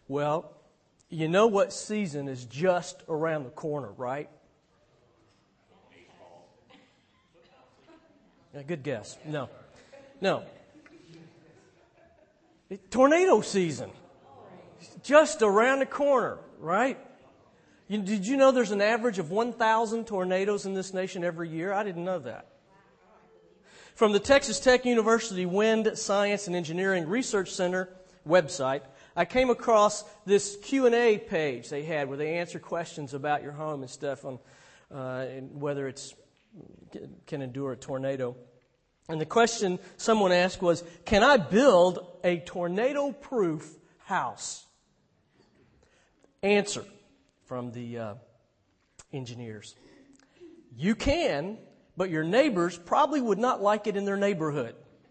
Well, you know what season is just around the corner, right? Yeah, good guess. No. Tornado season. Just around the corner, right? Did you know there's an average of 1,000 tornadoes in this nation every year? I didn't know that. From the Texas Tech University Wind Science and Engineering Research Center website, I came across this Q&A page they had where they answer questions about your home and stuff on and whether it's can endure a tornado. And the question someone asked was, can I build a tornado-proof house? Answer from the engineers. You can, but your neighbors probably would not like it in their neighborhood.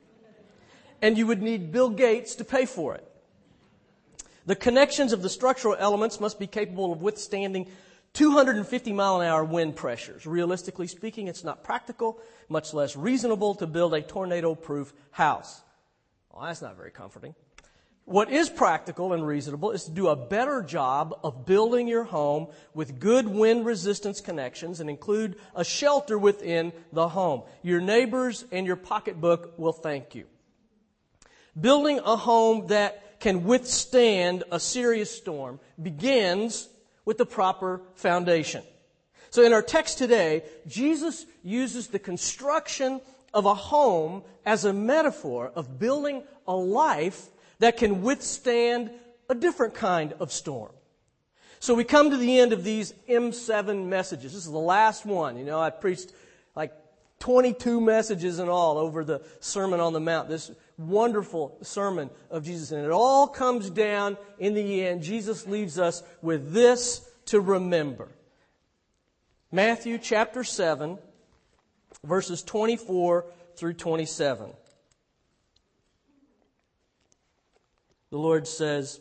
And you would need Bill Gates to pay for it. The connections of the structural elements must be capable of withstanding 250-mile-an-hour wind pressures. Realistically speaking, it's not practical, much less reasonable to build a tornado-proof house. Well, that's not very comforting. What is practical and reasonable is to do a better job of building your home with good wind resistance connections and include a shelter within the home. Your neighbors and your pocketbook will thank you. Building a home that can withstand a serious storm begins with the proper foundation. So in our text today, Jesus uses the construction of a home as a metaphor of building a life that can withstand a different kind of storm. So we come to the end of these M7 messages. This is the last one. You know, I preached like 22 messages in all over the Sermon on the Mount, this wonderful sermon of Jesus. And it all comes down in the end. Jesus leaves us with this to remember. Matthew chapter 7, verses 24 through 27. The Lord says,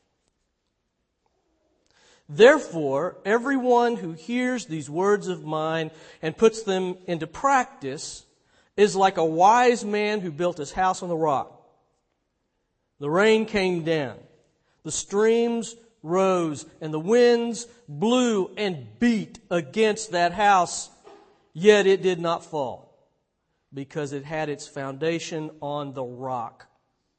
"Therefore, everyone who hears these words of mine and puts them into practice is like a wise man who built his house on the rock. The rain came down, the streams rose, and the winds blew and beat against that house, yet it did not fall, because it had its foundation on the rock.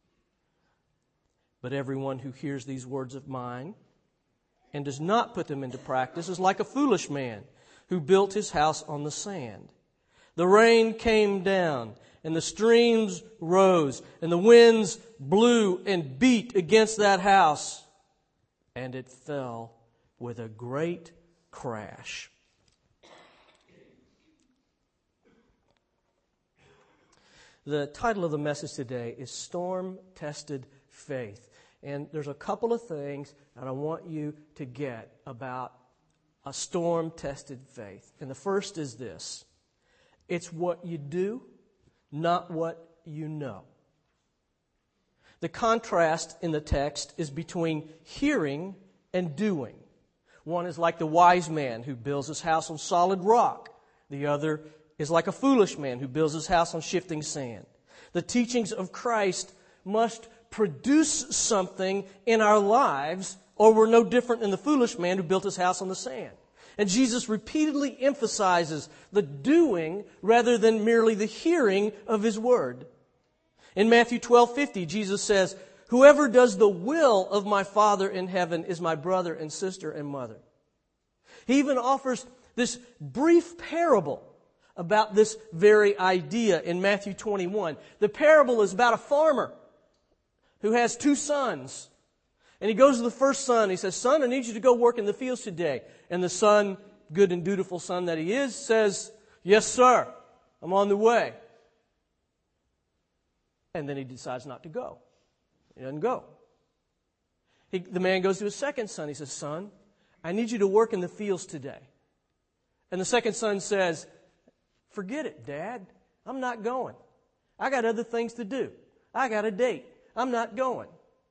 But everyone who hears these words of mine and does not put them into practice is like a foolish man who built his house on the sand. The rain came down, and the streams rose, and the winds blew and beat against that house, and it fell with a great crash." The title of the message today is Storm-Tested Faith. And there's a couple of things that I want you to get about a storm-tested faith. And the first is this: it's what you do, not what you know. The contrast in the text is between hearing and doing. One is like the wise man who builds his house on solid rock. The other is like a foolish man who builds his house on shifting sand. The teachings of Christ must produce something in our lives, or we're no different than the foolish man who built his house on the sand. And Jesus repeatedly emphasizes the doing rather than merely the hearing of His Word. In Matthew 12:50, Jesus says, "Whoever does the will of my Father in heaven is my brother and sister and mother." He even offers this brief parable about this very idea in Matthew 21. The parable is about a farmer who has two sons. And he goes to the first son. He says, "Son, I need you to go work in the fields today." And the son, good and dutiful son that he is, says, "Yes, sir, I'm on the way." And then he decides not to go. He doesn't go. The man goes to his second son. He says, "Son, I need you to work in the fields today." And the second son says, "Forget it, Dad. I'm not going. I got other things to do. I got a date. I'm not going."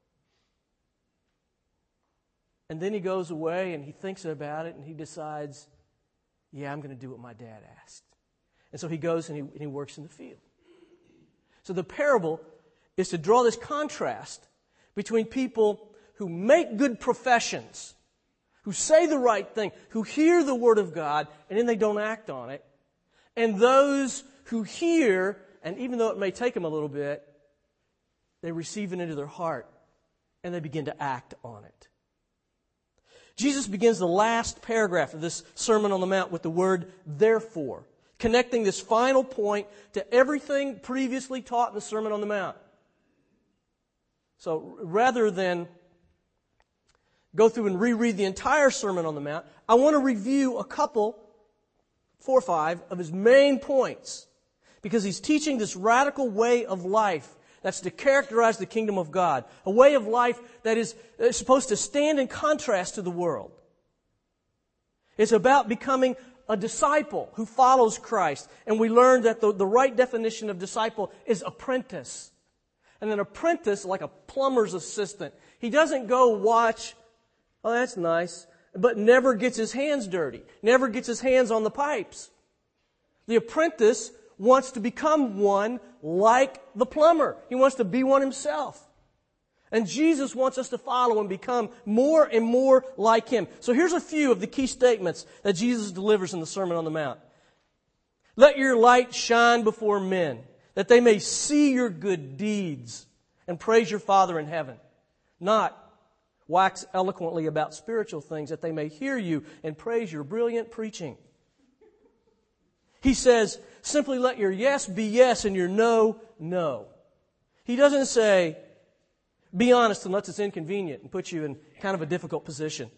And then he goes away and he thinks about it and he decides, "Yeah, I'm going to do what my dad asked." And so he goes and he works in the field. So the parable is to draw this contrast between people who make good professions, who say the right thing, who hear the Word of God, and then they don't act on it. And those who hear, and even though it may take them a little bit, they receive it into their heart, and they begin to act on it. Jesus begins the last paragraph of this Sermon on the Mount with the word therefore, connecting this final point to everything previously taught in the Sermon on the Mount. So rather than go through and reread the entire Sermon on the Mount, I want to review a couple, 4 or 5, of his main points, because he's teaching this radical way of life that's to characterize the kingdom of God. A way of life that is supposed to stand in contrast to the world. It's about becoming a disciple who follows Christ. And we learned that the right definition of disciple is apprentice. And an apprentice, like a plumber's assistant, he doesn't go watch, oh, that's nice, but never gets his hands dirty, never gets his hands on the pipes. The apprentice wants to become one like the plumber. He wants to be one himself. And Jesus wants us to follow and become more and more like Him. So here's a few of the key statements that Jesus delivers in the Sermon on the Mount. Let your light shine before men, that they may see your good deeds and praise your Father in heaven. Not wax eloquently about spiritual things, that they may hear you and praise your brilliant preaching. He says, simply let your yes be yes and your no, no. He doesn't say, be honest unless it's inconvenient and put you in kind of a difficult position.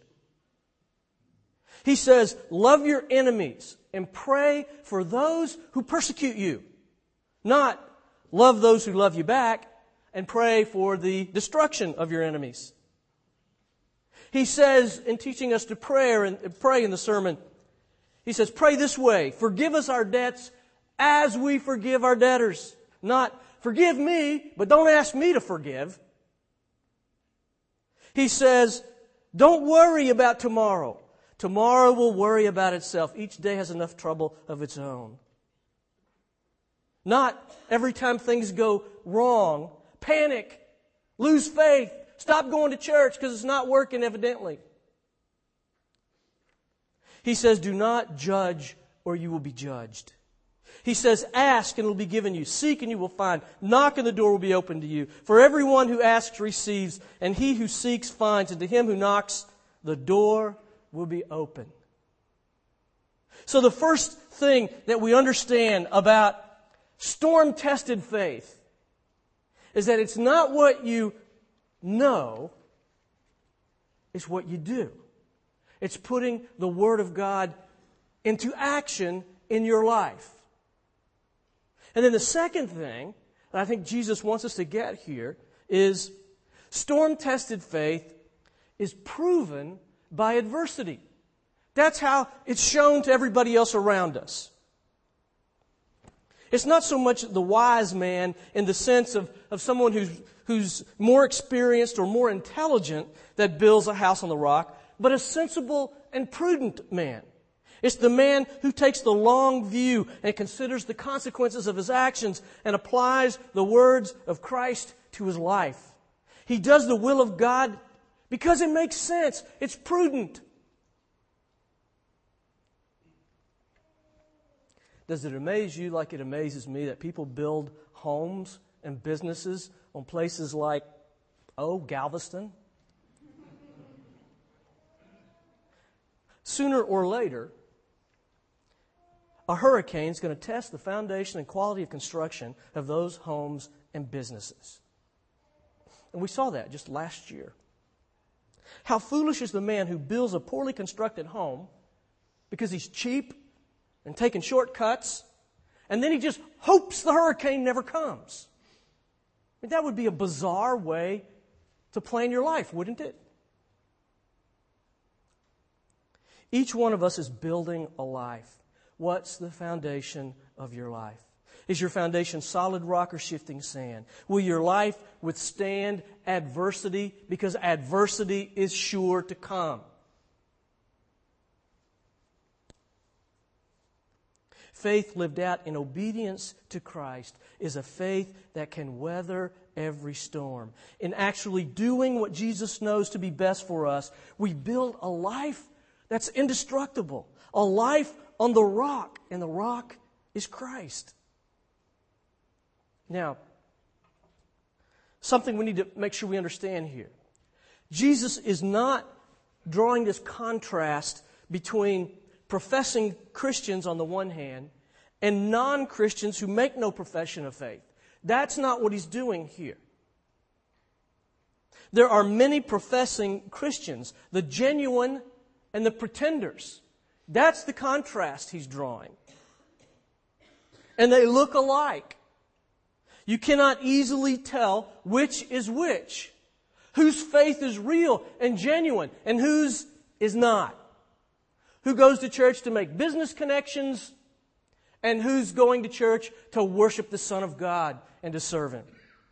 He says, love your enemies and pray for those who persecute you. Not love those who love you back and pray for the destruction of your enemies. He says, in teaching us to pray in the sermon, he says, pray this way, forgive us our debts as we forgive our debtors. Not, forgive me, but don't ask me to forgive. He says, don't worry about tomorrow. Tomorrow will worry about itself. Each day has enough trouble of its own. Not every time things go wrong, panic, lose faith, stop going to church because it's not working evidently. He says, do not judge or you will be judged. He says, ask and it will be given you. Seek and you will find. Knock and the door will be opened to you. For everyone who asks receives, and he who seeks finds, and to him who knocks, the door will be open. So the first thing that we understand about storm-tested faith is that it's not what you know, it's what you do. It's putting the Word of God into action in your life. And then the second thing that I think Jesus wants us to get here is storm-tested faith is proven by adversity. That's how it's shown to everybody else around us. It's not so much the wise man in the sense of someone who's more experienced or more intelligent that builds a house on the rock, but a sensible and prudent man. It's the man who takes the long view and considers the consequences of his actions and applies the words of Christ to his life. He does the will of God because it makes sense. It's prudent. Does it amaze you like it amazes me that people build homes and businesses on places like, Galveston? Sooner or later, a hurricane is going to test the foundation and quality of construction of those homes and businesses. And we saw that just last year. How foolish is the man who builds a poorly constructed home because he's cheap and taking shortcuts, and then he just hopes the hurricane never comes. I mean, that would be a bizarre way to plan your life, wouldn't it? Each one of us is building a life. What's the foundation of your life? Is your foundation solid rock or shifting sand? Will your life withstand adversity? Because adversity is sure to come. Faith lived out in obedience to Christ is a faith that can weather every storm. In actually doing what Jesus knows to be best for us, we build a life that's indestructible, a life on the rock, and the rock is Christ. Now, something we need to make sure we understand here. Jesus is not drawing this contrast between professing Christians on the one hand and non-Christians who make no profession of faith. That's not what he's doing here. There are many professing Christians, the genuine and the pretenders. That's the contrast he's drawing. And they look alike. You cannot easily tell which is which, whose faith is real and genuine and whose is not. Who goes to church to make business connections and who's going to church to worship the Son of God and to serve Him.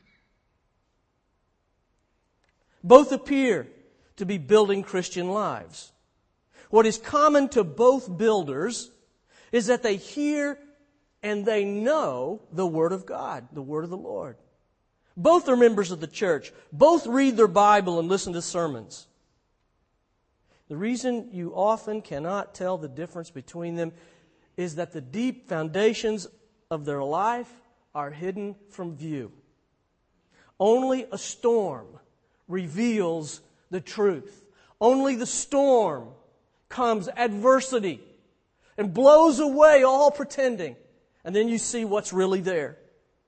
Both appear to be building Christian lives. What is common to both builders is that they hear and they know the Word of God, the Word of the Lord. Both are members of the church. Both read their Bible and listen to sermons. The reason you often cannot tell the difference between them is that the deep foundations of their life are hidden from view. Only a storm reveals the truth. Only the storm comes, adversity, and blows away all pretending. And then you see what's really there.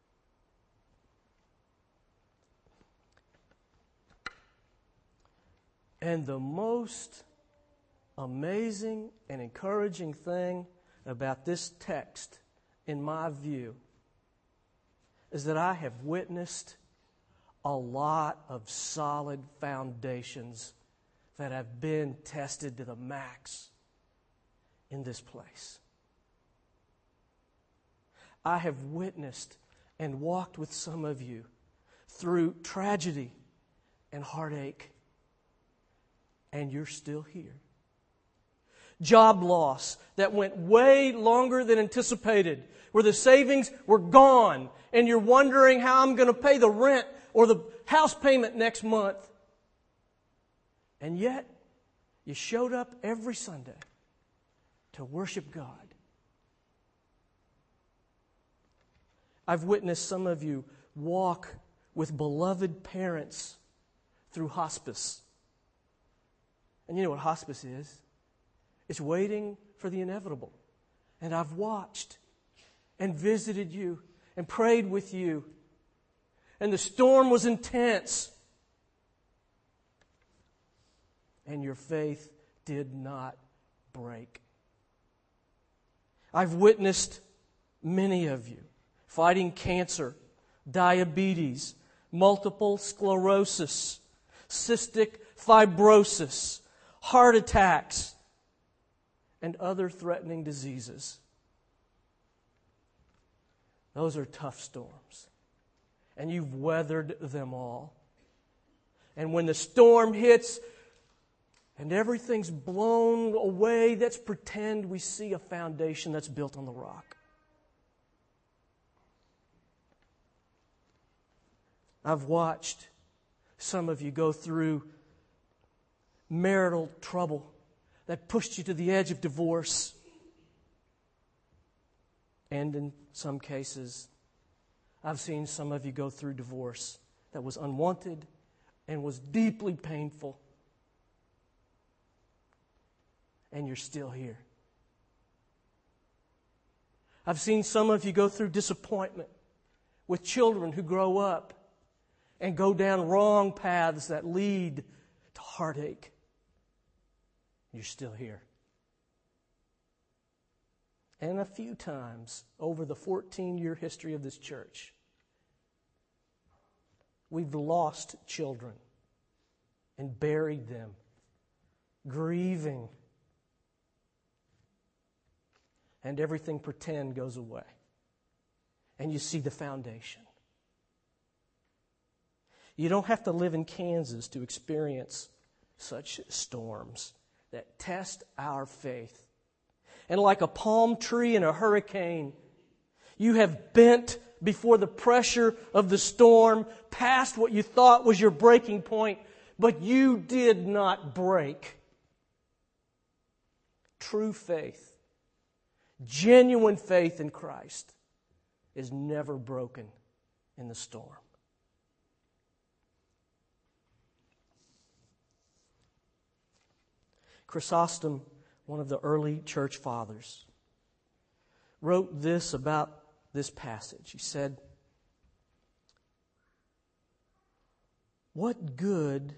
And the most amazing and encouraging thing about this text, in my view, is that I have witnessed a lot of solid foundations that have been tested to the max in this place. I have witnessed and walked with some of you through tragedy and heartache, and you're still here. Job loss that went way longer than anticipated, where the savings were gone, and you're wondering how I'm going to pay the rent or the house payment next month. And yet, you showed up every Sunday to worship God. I've witnessed some of you walk with beloved parents through hospice. And you know what hospice is? It's waiting for the inevitable. And I've watched and visited you and prayed with you. And the storm was intense. And your faith did not break. I've witnessed many of you fighting cancer, diabetes, multiple sclerosis, cystic fibrosis, heart attacks, and other threatening diseases. Those are tough storms. And you've weathered them all. And when the storm hits and everything's blown away, let's pretend we see a foundation that's built on the rock. I've watched some of you go through marital trouble that pushed you to the edge of divorce. And in some cases, I've seen some of you go through divorce that was unwanted and was deeply painful. And you're still here. I've seen some of you go through disappointment with children who grow up and go down wrong paths that lead to heartache. You're still here. And a few times over the 14-year history of this church, we've lost children and buried them, grieving. And everything pretend goes away. And you see the foundation. You don't have to live in Kansas to experience such storms that test our faith. And like a palm tree in a hurricane, you have bent before the pressure of the storm, past what you thought was your breaking point, but you did not break. True faith, genuine faith in Christ is never broken in the storm. Chrysostom, one of the early church fathers, wrote this about this passage. He said, what could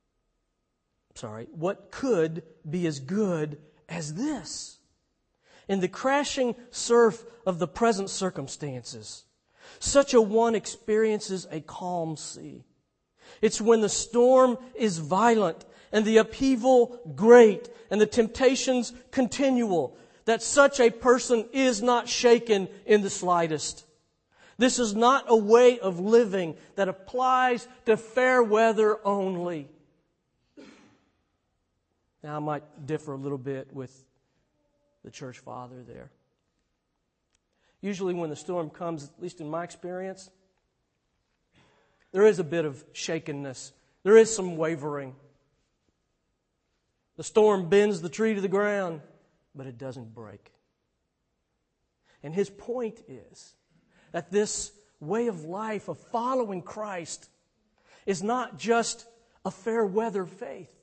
be as good as this? In the crashing surf of the present circumstances, such a one experiences a calm sea. It's when the storm is violent and the upheaval great and the temptations continual that such a person is not shaken in the slightest. This is not a way of living that applies to fair weather only. Now, I might differ a little bit with the church father there. Usually when the storm comes, at least in my experience, there is a bit of shakenness. There is some wavering. The storm bends the tree to the ground, but it doesn't break. And his point is that this way of life of following Christ is not just a fair weather faith.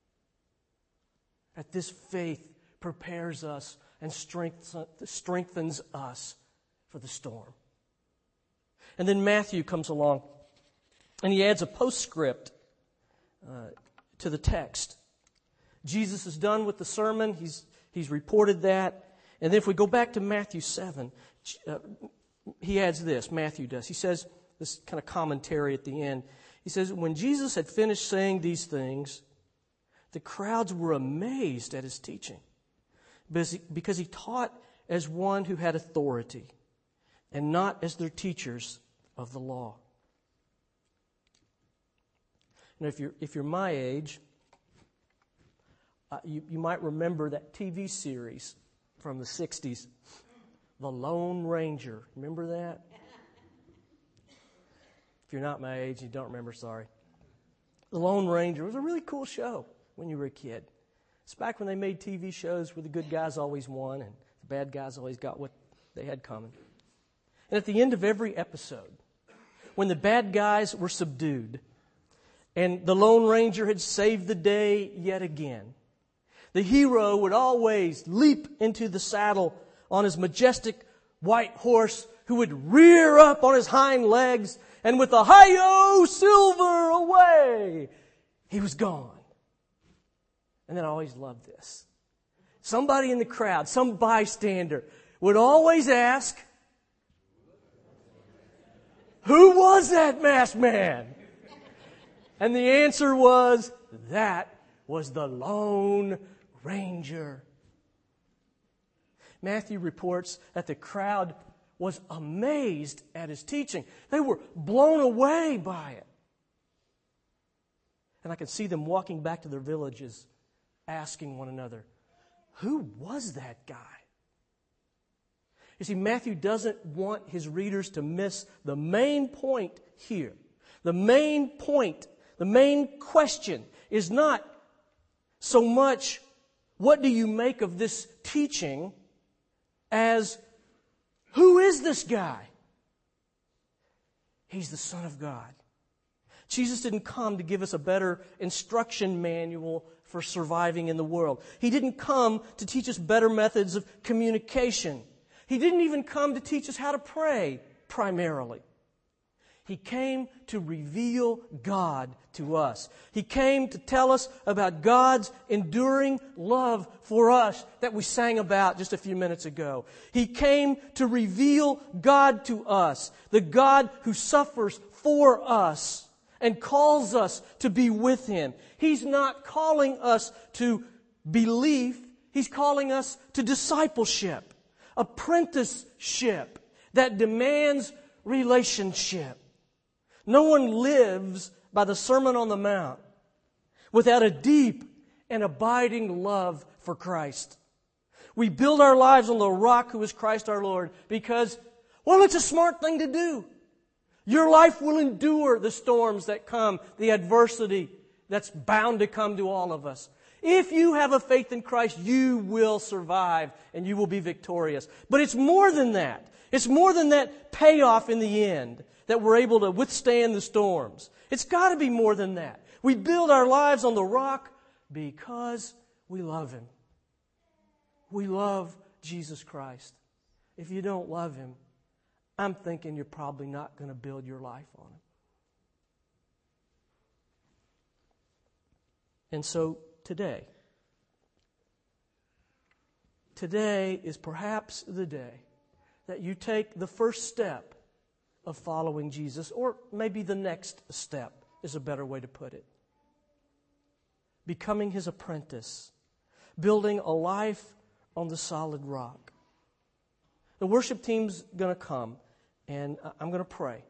That this faith prepares us and strengthens us for the storm. And then Matthew comes along and he adds a postscript to the text. Jesus is done with the sermon. He's reported that. And then if we go back to Matthew 7, he adds this, Matthew does. He says, this kind of commentary at the end. He says, when Jesus had finished saying these things, the crowds were amazed at his teaching because he taught as one who had authority and not as their teachers of the law. And if you're my age, you might remember that TV series from the 60s, The Lone Ranger. Remember that? If you're not my age, you don't remember, sorry. The Lone Ranger was a really cool show when you were a kid. It's back when they made TV shows where the good guys always won and the bad guys always got what they had coming. And at the end of every episode, when the bad guys were subdued and the Lone Ranger had saved the day yet again, the hero would always leap into the saddle on his majestic white horse who would rear up on his hind legs and with a hi-yo silver away, he was gone. And then I always loved this. Somebody in the crowd, some bystander, would always ask, who was that masked man? And the answer was, that was the Lone Ranger. Matthew reports that the crowd was amazed at his teaching. They were blown away by it. And I can see them walking back to their villages, asking one another, who was that guy? You see, Matthew doesn't want his readers to miss the main point here. The main point, the main question is not so much, what do you make of this teaching, as who is this guy? He's the Son of God. Jesus didn't come to give us a better instruction manual for surviving in the world. He didn't come to teach us better methods of communication. He didn't even come to teach us how to pray, primarily. He came to reveal God to us. He came to tell us about God's enduring love for us that we sang about just a few minutes ago. He came to reveal God to us, the God who suffers for us and calls us to be with Him. He's not calling us to belief. He's calling us to discipleship, apprenticeship that demands relationship. No one lives by the Sermon on the Mount without a deep and abiding love for Christ. We build our lives on the rock who is Christ our Lord because Well, it's a smart thing to do. Your life will endure the storms that come, the adversity that's bound to come to all of us. If you have a faith in Christ, you will survive and you will be victorious. But it's more than that. It's more than that payoff in the end, that we're able to withstand the storms. It's got to be more than that. We build our lives on the rock because we love Him. We love Jesus Christ. If you don't love Him, I'm thinking you're probably not going to build your life on Him. And so today is perhaps the day that you take the first step of following Jesus, or maybe the next step is a better way to put it. Becoming His apprentice, building a life on the solid rock. The worship team's going to come, and I'm going to pray.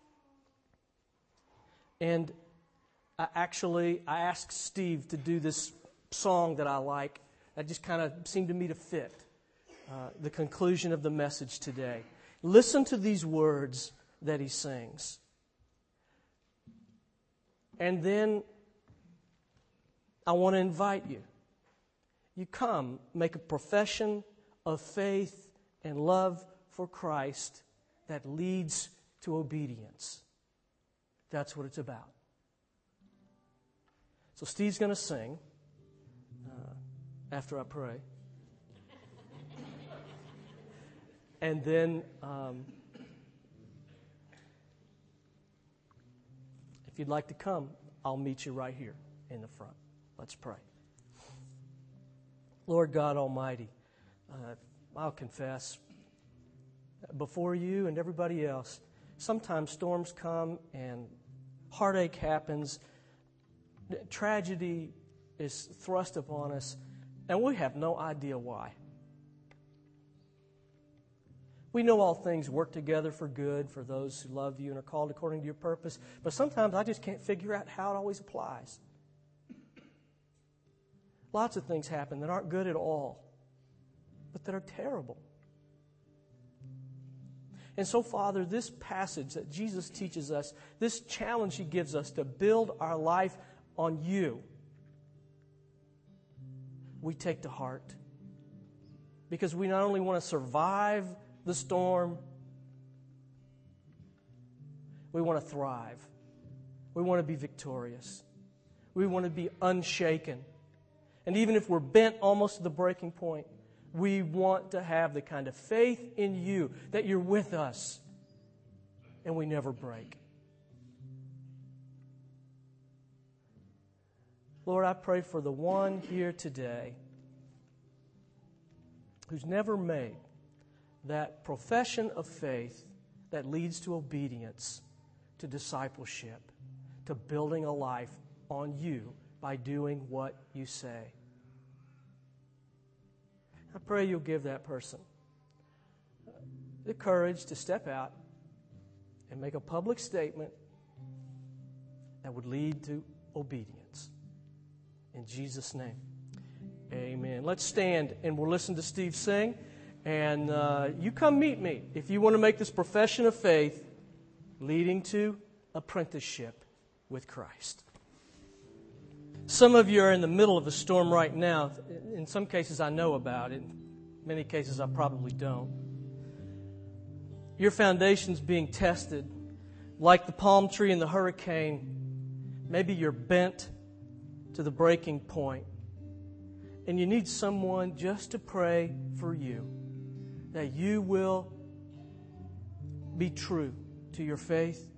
And I asked Steve to do this song that I like. That just kind of seemed to me to fit the conclusion of the message today. Listen to these words that he sings. And then I want to invite you. You come, make a profession of faith and love for Christ that leads to obedience. That's what it's about. So Steve's going to sing after I pray. And then if you'd like to come, I'll meet you right here in the front. Let's pray. Lord God Almighty, I'll confess before you and everybody else, sometimes storms come and heartache happens. Tragedy is thrust upon us, and we have no idea why. We know all things work together for good for those who love you and are called according to your purpose, but sometimes I just can't figure out how it always applies. Lots of things happen that aren't good at all, but that are terrible. And so, Father, this passage that Jesus teaches us, this challenge He gives us to build our life on you, we take to heart. Because we not only want to survive the storm, we want to thrive. We want to be victorious. We want to be unshaken. And even if we're bent almost to the breaking point, we want to have the kind of faith in you that you're with us and we never break. Lord, I pray for the one here today who's never made that profession of faith that leads to obedience, to discipleship, to building a life on you by doing what you say. I pray you'll give that person the courage to step out and make a public statement that would lead to obedience. In Jesus' name, amen. Let's stand and we'll listen to Steve sing. And you come meet me if you want to make this profession of faith leading to apprenticeship with Christ. Some of you are in the middle of a storm right now. In some cases, I know about it. In many cases, I probably don't. Your foundation's being tested. Like the palm tree in the hurricane, maybe you're bent to the breaking point. And you need someone just to pray for you, that you will be true to your faith.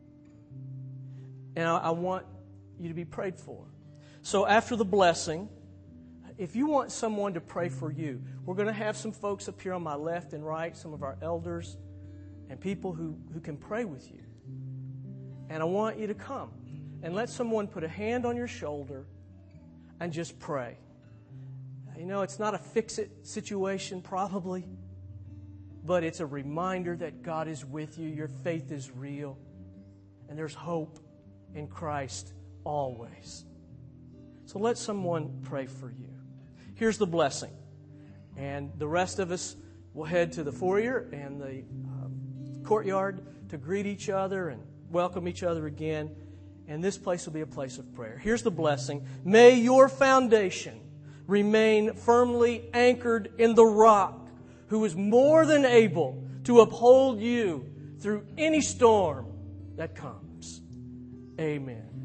And I want you to be prayed for. So after the blessing, if you want someone to pray for you, we're going to have some folks up here on my left and right, some of our elders and people who can pray with you. And I want you to come and let someone put a hand on your shoulder and just pray. You know, it's not a fix-it situation probably, but it's a reminder that God is with you, your faith is real, and there's hope in Christ always. So let someone pray for you. Here's the blessing. And the rest of us will head to the foyer, and the courtyard to greet each other and welcome each other again. And this place will be a place of prayer. Here's the blessing. May your foundation remain firmly anchored in the rock, who is more than able to uphold you through any storm that comes. Amen.